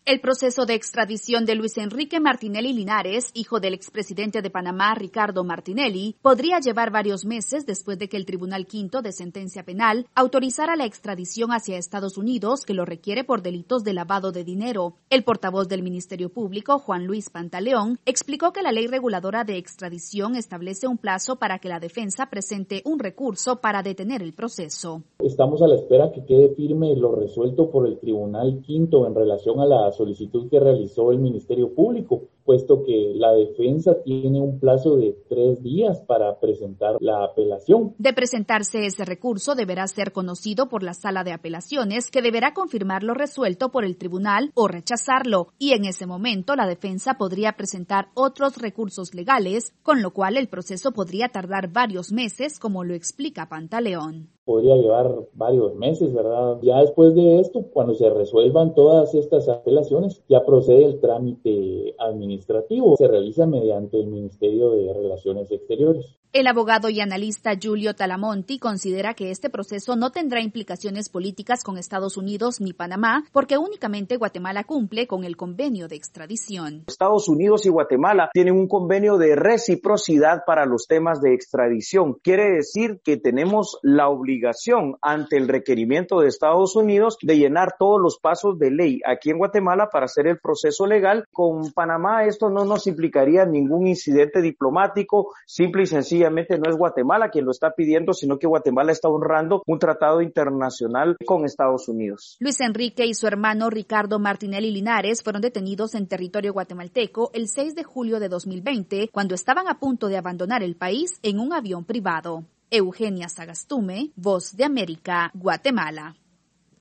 El proceso de extradición de Luis Enrique Martinelli Linares, hijo del expresidente de Panamá, Ricardo Martinelli, podría llevar varios meses después de que el Tribunal Quinto de Sentencia Penal autorizara la extradición hacia Estados Unidos, que lo requiere por delitos de lavado de dinero. El portavoz del Ministerio Público, Juan Luis Pantaleón, explicó que la ley reguladora de extradición establece un plazo para que la defensa presente un recurso para detener el proceso. Estamos a la espera que quede firme lo resuelto por el Tribunal Quinto en relación a la solicitud que realizó el Ministerio Público, puesto que la defensa tiene un plazo de 3 días para presentar la apelación. De presentarse ese recurso, deberá ser conocido por la Sala de Apelaciones, que deberá confirmar lo resuelto por el tribunal o rechazarlo, y en ese momento la defensa podría presentar otros recursos legales, con lo cual el proceso podría tardar varios meses, como lo explica Pantaleón. Podría llevar varios meses, ¿verdad? Ya después de esto, cuando se resuelvan todas estas apelaciones, ya procede el trámite administrativo. Se realiza mediante el Ministerio de Relaciones Exteriores. El abogado y analista Giulio Talamonti considera que este proceso no tendrá implicaciones políticas con Estados Unidos ni Panamá, porque únicamente Guatemala cumple con el convenio de extradición. Estados Unidos y Guatemala tienen un convenio de reciprocidad para los temas de extradición. Quiere decir que tenemos la obligación ante el requerimiento de Estados Unidos de llenar todos los pasos de ley aquí en Guatemala para hacer el proceso legal. Con Panamá esto no nos implicaría ningún incidente diplomático, simple y sencillamente no es Guatemala quien lo está pidiendo, sino que Guatemala está honrando un tratado internacional con Estados Unidos. Luis Enrique y su hermano Ricardo Martinelli Linares fueron detenidos en territorio guatemalteco el 6 de julio de 2020, cuando estaban a punto de abandonar el país en un avión privado. Eugenia Sagastume, Voz de América, Guatemala.